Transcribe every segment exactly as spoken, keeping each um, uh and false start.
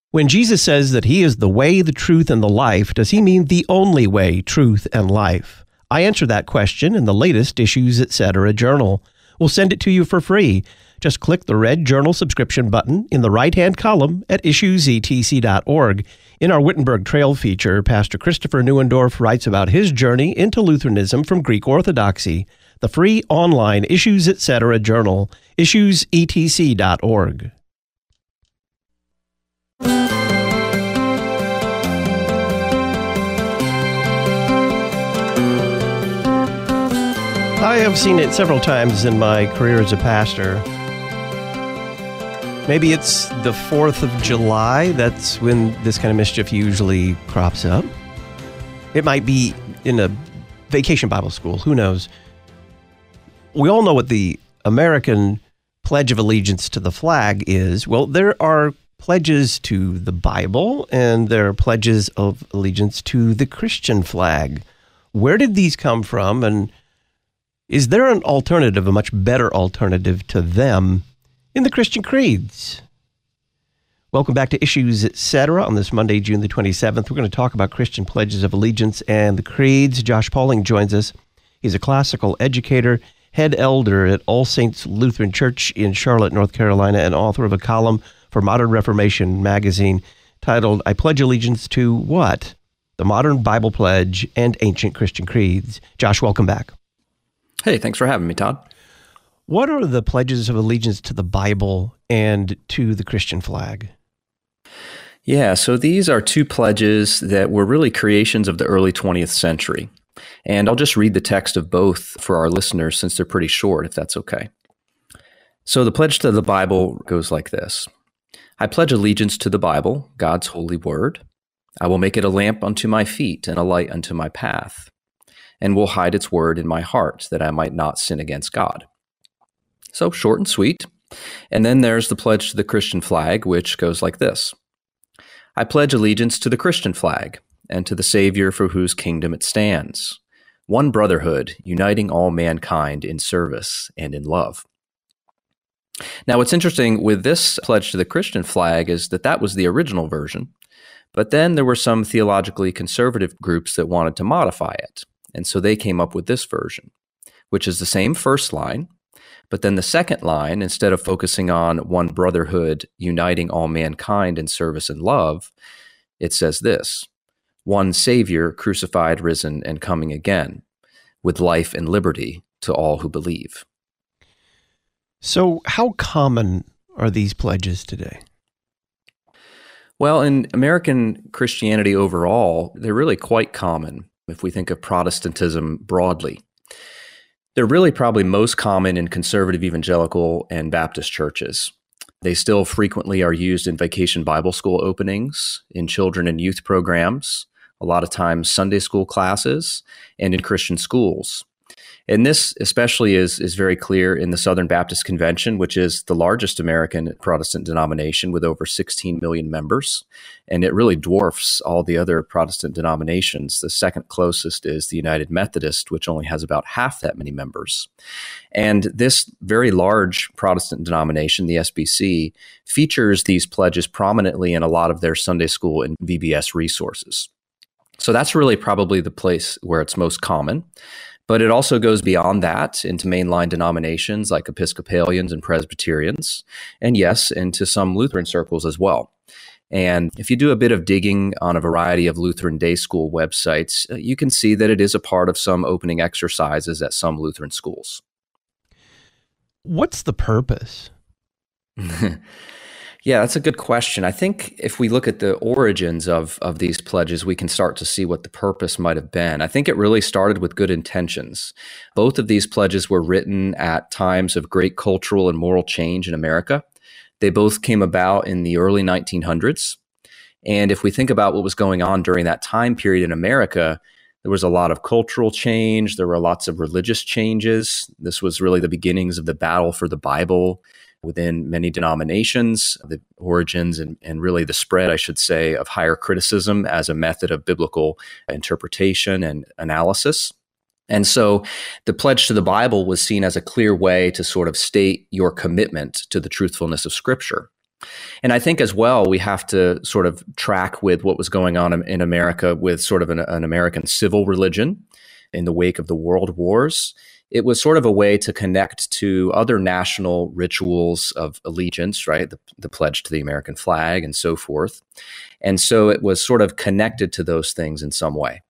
When Jesus says that he is the way, the truth, and the life, does he mean the only way, truth, and life? I answer that question in the latest Issues Etc. journal. We'll send it to you for free. Just click the red journal subscription button in the right-hand column at issues e t c dot org. In our Wittenberg Trail feature, Pastor Christopher Neuendorf writes about his journey into Lutheranism from Greek Orthodoxy. The free online Issues Etc. journal, issues e t c dot org. I have seen it several times in my career as a pastor. Maybe it's the fourth of July. That's when this kind of mischief usually crops up. It might be in a vacation Bible school. Who knows? We all know what the American Pledge of Allegiance to the flag is. Well, there are pledges to the Bible, and there are pledges of allegiance to the Christian flag. Where did these come from, and is there an alternative, a much better alternative to them in the Christian creeds? Welcome back to Issues Etc. on this Monday, June the twenty-seventh. We're going to talk about Christian pledges of allegiance and the creeds. Josh Pauling joins us. He's a classical educator, head elder at All Saints Lutheran Church in Charlotte, North Carolina, and author of a column for Modern Reformation magazine titled, I Pledge Allegiance to What? The Modern Bible Pledge and Ancient Christian Creeds. Josh, welcome back. Hey, thanks for having me, Todd. What are the pledges of allegiance to the Bible and to the Christian flag? Yeah, so these are two pledges that were really creations of the early twentieth century. And I'll just read the text of both for our listeners since they're pretty short, if that's okay. So the pledge to the Bible goes like this. I pledge allegiance to the Bible, God's holy word. I will make it a lamp unto my feet and a light unto my path, and will hide its word in my heart, that I might not sin against God. So short and sweet. And then there's the pledge to the Christian flag, which goes like this. I pledge allegiance to the Christian flag, and to the Savior for whose kingdom it stands, one brotherhood, uniting all mankind in service and in love. Now, what's interesting with this pledge to the Christian flag is that that was the original version, but then there were some theologically conservative groups that wanted to modify it. And so they came up with this version, which is the same first line, but then the second line, instead of focusing on one brotherhood uniting all mankind in service and love, it says this, one Savior crucified, risen, and coming again, with life and liberty to all who believe. So how common are these pledges today? Well, in American Christianity overall, they're really quite common. If we think of Protestantism broadly, they're really probably most common in conservative evangelical and Baptist churches. They still frequently are used in vacation Bible school openings, in children and youth programs, a lot of times Sunday school classes, and in Christian schools. And this especially is, is very clear in the Southern Baptist Convention, which is the largest American Protestant denomination with over sixteen million members. And it really dwarfs all the other Protestant denominations. The second closest is the United Methodist, which only has about half that many members. And this very large Protestant denomination, the S B C, features these pledges prominently in a lot of their Sunday school and V B S resources. So that's really probably the place where it's most common. But it also goes beyond that into mainline denominations like Episcopalians and Presbyterians, and yes, into some Lutheran circles as well. And if you do a bit of digging on a variety of Lutheran day school websites, you can see that it is a part of some opening exercises at some Lutheran schools. What's the purpose? Yeah, that's a good question. I think if we look at the origins of, of these pledges, we can start to see what the purpose might have been. I think it really started with good intentions. Both of these pledges were written at times of great cultural and moral change in America. They both came about in the early nineteen hundreds. And if we think about what was going on during that time period in America, there was a lot of cultural change. There were lots of religious changes. This was really the beginnings of the battle for the Bible within many denominations, the origins and, and really the spread, I should say, of higher criticism as a method of biblical interpretation and analysis. And so the pledge to the Bible was seen as a clear way to sort of state your commitment to the truthfulness of Scripture. And I think as well, we have to sort of track with what was going on in America with sort of an, an American civil religion in the wake of the world wars. It was sort of a way to connect to other national rituals of allegiance, right? The, the pledge to the American flag and so forth. And so it was sort of connected to those things in some way.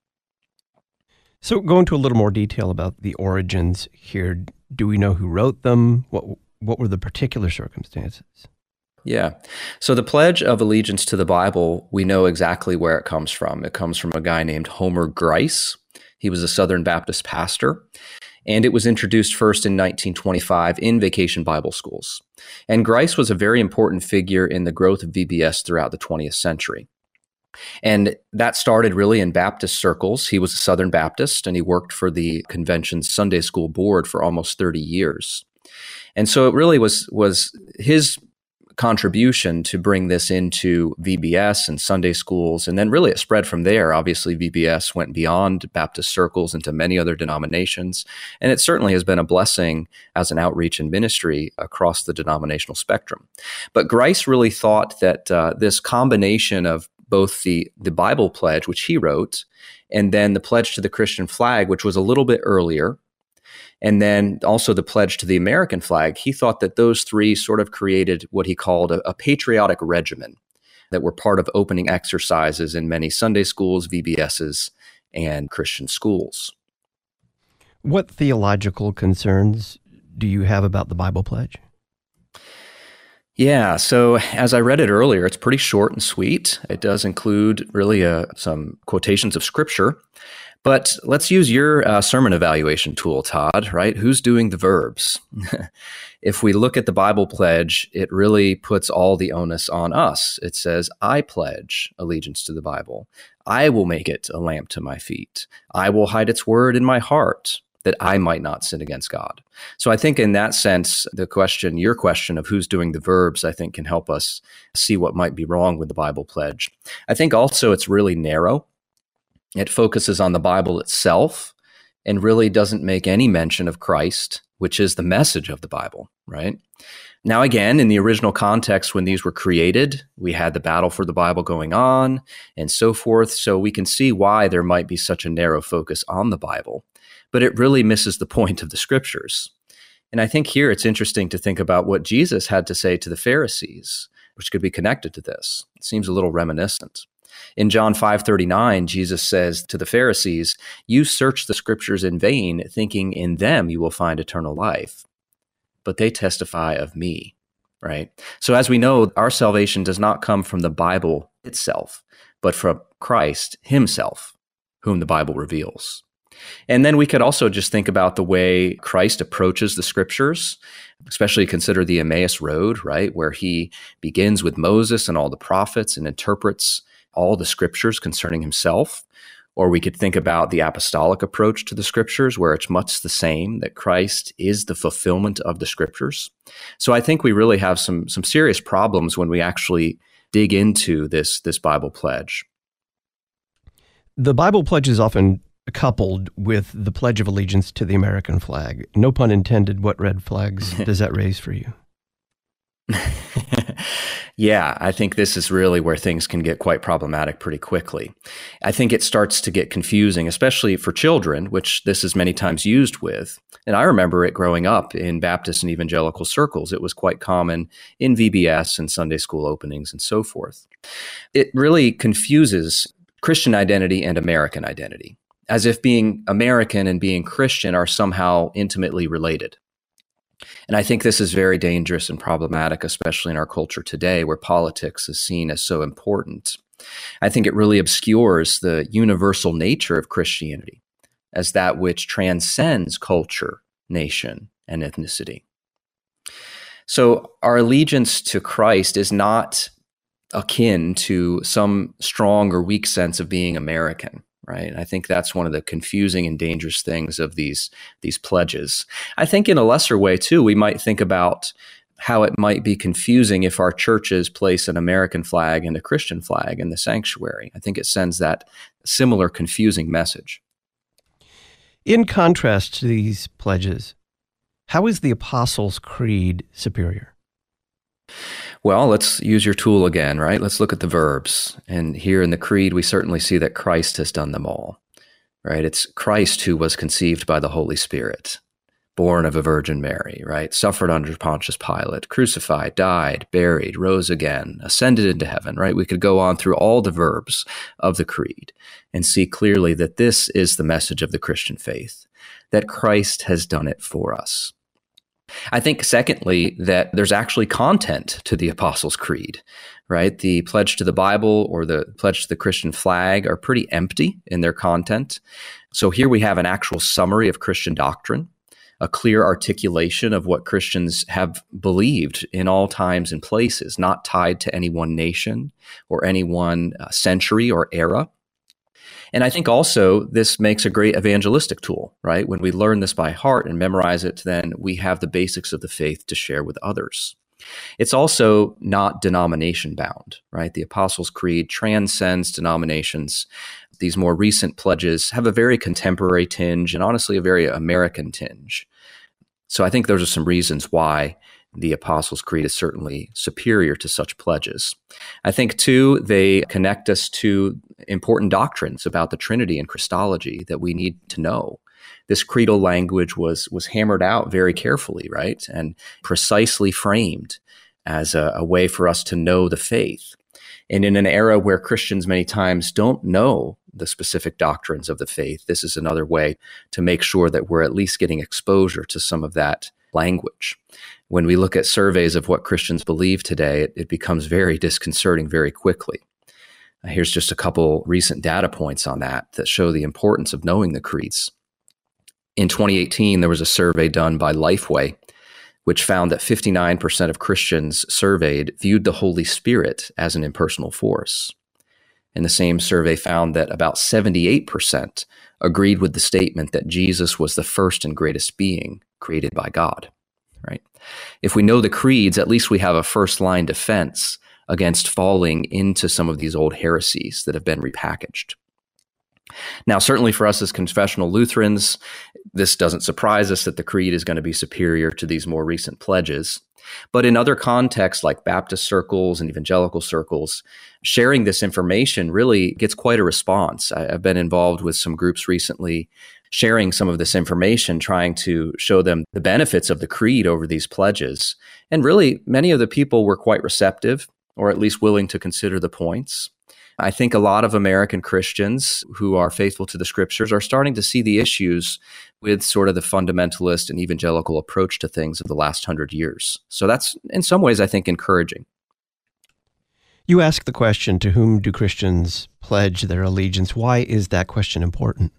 So go into a little more detail about the origins here. Do we know who wrote them? What what were the particular circumstances? Yeah. So the Pledge of Allegiance to the Bible, we know exactly where it comes from. It comes from a guy named Homer Grice. He was a Southern Baptist pastor, and it was introduced first in nineteen twenty-five in vacation Bible schools. And Grice was a very important figure in the growth of V B S throughout the twentieth century. And that started really in Baptist circles. He was a Southern Baptist, and he worked for the convention's Sunday school board for almost thirty years. And so it really was, was his contribution to bring this into V B S and Sunday schools. And then really it spread from there. Obviously, V B S went beyond Baptist circles into many other denominations. And it certainly has been a blessing as an outreach and ministry across the denominational spectrum. But Grice really thought that uh, this combination of both the, the Bible pledge, which he wrote, and then the pledge to the Christian flag, which was a little bit earlier, and then also the pledge to the American flag, he thought that those three sort of created what he called a, a patriotic regimen that were part of opening exercises in many Sunday schools, V B Ss, and Christian schools. What theological concerns do you have about the Bible pledge? Yeah, so as I read it earlier, it's pretty short and sweet. It does include really uh, some quotations of Scripture. But let's use your uh, sermon evaluation tool, Todd, right? Who's doing the verbs? If we look at the Bible pledge, it really puts all the onus on us. It says, I pledge allegiance to the Bible. I will make it a lamp to my feet. I will hide its word in my heart, that I might not sin against God. So I think in that sense, the question, your question of who's doing the verbs, I think can help us see what might be wrong with the Bible pledge. I think also it's really narrow. It focuses on the Bible itself and really doesn't make any mention of Christ, which is the message of the Bible, right? Now, again, in the original context, when these were created, we had the battle for the Bible going on and so forth. So we can see why there might be such a narrow focus on the Bible, but it really misses the point of the Scriptures. And I think here it's interesting to think about what Jesus had to say to the Pharisees, which could be connected to this. It seems a little reminiscent. In John five thirty-nine, Jesus says to the Pharisees, "You search the Scriptures in vain, thinking in them you will find eternal life. But they testify of me," right? So as we know, our salvation does not come from the Bible itself, but from Christ himself, whom the Bible reveals. And then we could also just think about the way Christ approaches the Scriptures, especially consider the Emmaus Road, right? Where he begins with Moses and all the prophets and interprets all the Scriptures concerning himself. Or we could think about the apostolic approach to the Scriptures, where it's much the same, that Christ is the fulfillment of the Scriptures. So I think we really have some, some serious problems when we actually dig into this, this Bible pledge. The Bible pledge is often coupled with the Pledge of Allegiance to the American flag. No pun intended. What red flags does that raise for you? Yeah, I think this is really where things can get quite problematic pretty quickly. I think it starts to get confusing, especially for children, which this is many times used with. And I remember it growing up in Baptist and evangelical circles. It was quite common in V B S and Sunday school openings and so forth. It really confuses Christian identity and American identity, as if being American and being Christian are somehow intimately related. And I think this is very dangerous and problematic, especially in our culture today, where politics is seen as so important. I think it really obscures the universal nature of Christianity as that which transcends culture, nation, and ethnicity. So our allegiance to Christ is not akin to some strong or weak sense of being American. Right. I think that's one of the confusing and dangerous things of these, these pledges. I think in a lesser way, too, we might think about how it might be confusing if our churches place an American flag and a Christian flag in the sanctuary. I think it sends that similar confusing message. In contrast to these pledges, how is the Apostles' Creed superior? Well, let's use your tool again, right? Let's look at the verbs. And here in the Creed, we certainly see that Christ has done them all, right? It's Christ who was conceived by the Holy Spirit, born of a Virgin Mary, right? Suffered under Pontius Pilate, crucified, died, buried, rose again, ascended into heaven, right? We could go on through all the verbs of the Creed and see clearly that this is the message of the Christian faith, that Christ has done it for us. I think, secondly, that there's actually content to the Apostles' Creed, right? The pledge to the Bible or the pledge to the Christian flag are pretty empty in their content. So here we have an actual summary of Christian doctrine, a clear articulation of what Christians have believed in all times and places, not tied to any one nation or any one uh, century or era. And I think also this makes a great evangelistic tool, right? When we learn this by heart and memorize it, then we have the basics of the faith to share with others. It's also not denomination bound, right? The Apostles' Creed transcends denominations. These more recent pledges have a very contemporary tinge and honestly a very American tinge. So I think those are some reasons why the Apostles' Creed is certainly superior to such pledges. I think, too, they connect us to important doctrines about the Trinity and Christology that we need to know. This creedal language was was hammered out very carefully, right, and precisely framed as a, a way for us to know the faith. And in an era where Christians many times don't know the specific doctrines of the faith, this is another way to make sure that we're at least getting exposure to some of that language. When we look at surveys of what Christians believe today, it, it becomes very disconcerting very quickly. Uh, here's just a couple recent data points on that that show the importance of knowing the creeds. In twenty eighteen, there was a survey done by Lifeway, which found that fifty-nine percent of Christians surveyed viewed the Holy Spirit as an impersonal force. And the same survey found that about seventy-eight percent agreed with the statement that Jesus was the first and greatest being created by God, right? If we know the creeds, at least we have a first-line defense against falling into some of these old heresies that have been repackaged. Now, certainly for us as confessional Lutherans, this doesn't surprise us that the creed is going to be superior to these more recent pledges. But in other contexts like Baptist circles and evangelical circles, sharing this information really gets quite a response. I, I've been involved with some groups recently sharing some of this information, trying to show them the benefits of the creed over these pledges. And really, many of the people were quite receptive, or at least willing to consider the points. I think a lot of American Christians who are faithful to the scriptures are starting to see the issues with sort of the fundamentalist and evangelical approach to things of the last hundred years. So that's, in some ways, I think, encouraging. You ask the question, to whom do Christians pledge their allegiance? Why is that question important?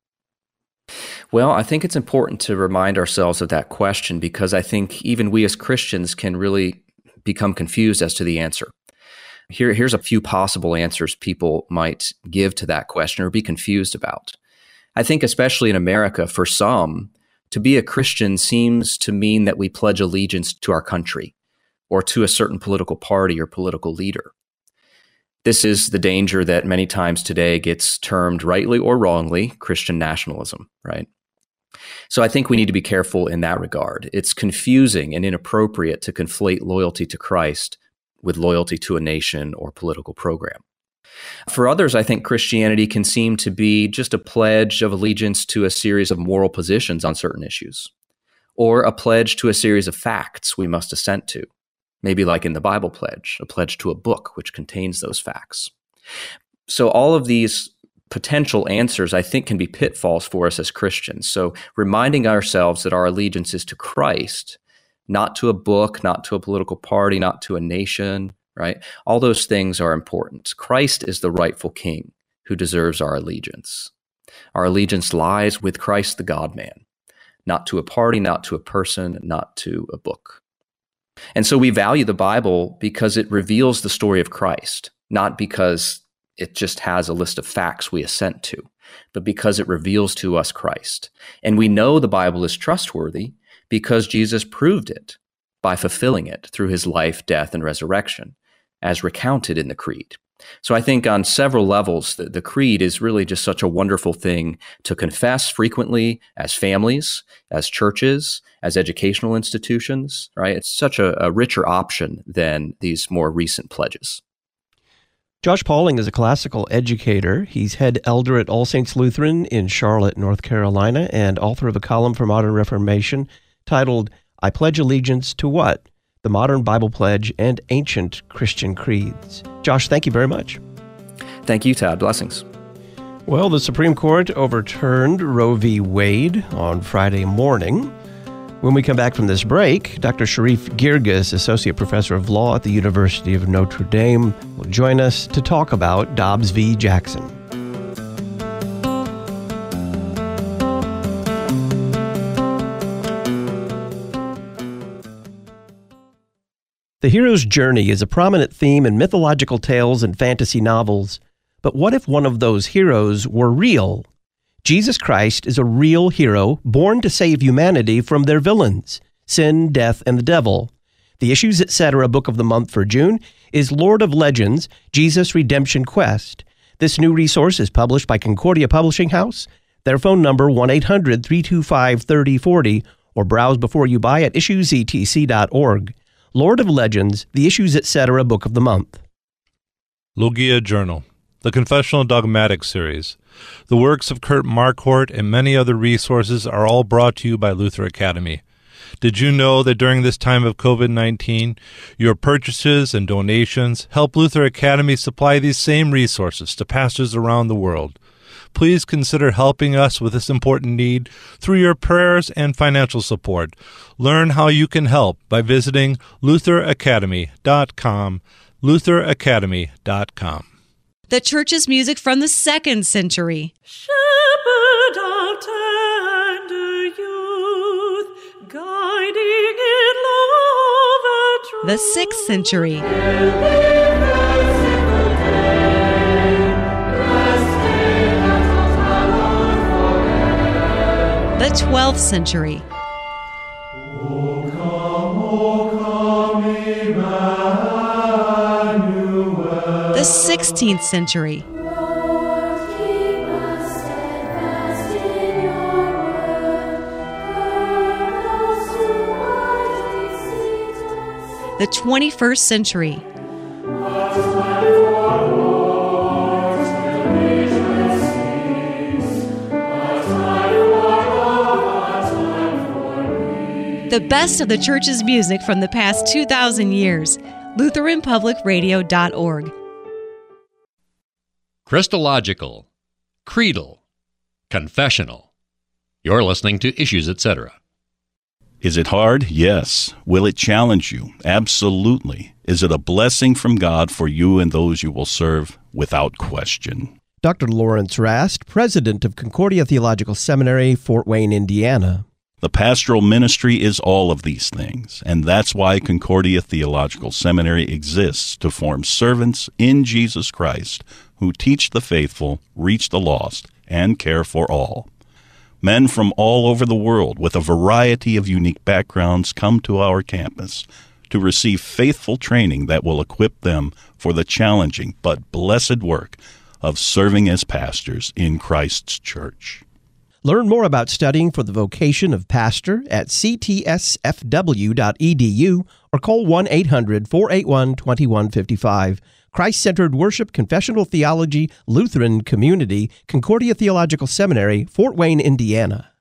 Well, I think it's important to remind ourselves of that question because I think even we as Christians can really become confused as to the answer. Here, here's a few possible answers people might give to that question or be confused about. I think especially in America, for some, to be a Christian seems to mean that we pledge allegiance to our country or to a certain political party or political leader. This is the danger that many times today gets termed, rightly or wrongly, Christian nationalism, right? So I think we need to be careful in that regard. It's confusing and inappropriate to conflate loyalty to Christ with loyalty to a nation or political program. For others, I think Christianity can seem to be just a pledge of allegiance to a series of moral positions on certain issues, or a pledge to a series of facts we must assent to, maybe like in the Bible pledge, a pledge to a book which contains those facts. So all of these potential answers, I think, can be pitfalls for us as Christians. So reminding ourselves that our allegiance is to Christ, not to a book, not to a political party, not to a nation, right? All those things are important. Christ is the rightful king who deserves our allegiance. Our allegiance lies with Christ, the God-man, not to a party, not to a person, not to a book. And so we value the Bible because it reveals the story of Christ, not because it just has a list of facts we assent to, but because it reveals to us Christ. And we know the Bible is trustworthy because Jesus proved it by fulfilling it through his life, death, and resurrection, as recounted in the Creed. So I think on several levels, the, the creed is really just such a wonderful thing to confess frequently as families, as churches, as educational institutions, right? It's such a, a richer option than these more recent pledges. Josh Pauling is a classical educator. He's head elder at All Saints Lutheran in Charlotte, North Carolina, and author of a column for Modern Reformation titled, I Pledge Allegiance to What? The Modern Bible Pledge and Ancient Christian Creeds. Josh, thank you very much. Thank you, Todd. Blessings. Well, the Supreme Court overturned Roe v. Wade on Friday morning. When we come back from this break, Doctor Sharif Girgis, Associate Professor of Law at the University of Notre Dame, will join us to talk about Dobbs v. Jackson. The hero's journey is a prominent theme in mythological tales and fantasy novels. But what if one of those heroes were real? Jesus Christ is a real hero born to save humanity from their villains, sin, death, and the devil. The Issues Etc. book of the month for June is Lord of Legends, Jesus Redemption Quest. This new resource is published by Concordia Publishing House. Their phone number one eight hundred, three two five, three oh four oh or browse before you buy at issues e t c dot org. Lord of Legends, the Issues Etc. book of the month. Logia Journal, the Confessional Dogmatic Series. The works of Kurt Marquardt and many other resources are all brought to you by Luther Academy. Did you know that during this time of covid nineteen, your purchases and donations help Luther Academy supply these same resources to pastors around the world? Please consider helping us with this important need through your prayers and financial support. Learn how you can help by visiting luther academy dot com, luther academy dot com. The church's music from the second century. Shepherd of tender youth, guiding in love and truth. The sixth century. The twelfth century. O come, O come, Emmanuel. The sixteenth century. Lord, keep us steadfast in your word. Guide us to wisely seek us. The twenty-first century. What time for wars till nations cease? What time for love, what time for peace? The best of the church's music from the past two thousand years. Lutheran Public Radio dot org. Christological, creedal, confessional. You're listening to Issues Etc. Is it hard? Yes. Will it challenge you? Absolutely. Is it a blessing from God for you and those you will serve? Without question. Doctor Lawrence Rast, president of Concordia Theological Seminary, Fort Wayne, Indiana. The pastoral ministry is all of these things, and that's why Concordia Theological Seminary exists, to form servants in Jesus Christ who teach the faithful, reach the lost, and care for all. Men from all over the world with a variety of unique backgrounds come to our campus to receive faithful training that will equip them for the challenging but blessed work of serving as pastors in Christ's church. Learn more about studying for the vocation of pastor at c t s f w dot e d u or call one eight hundred, four eight one, two one five five. Christ-Centered Worship, Confessional Theology, Lutheran Community, Concordia Theological Seminary, Fort Wayne, Indiana.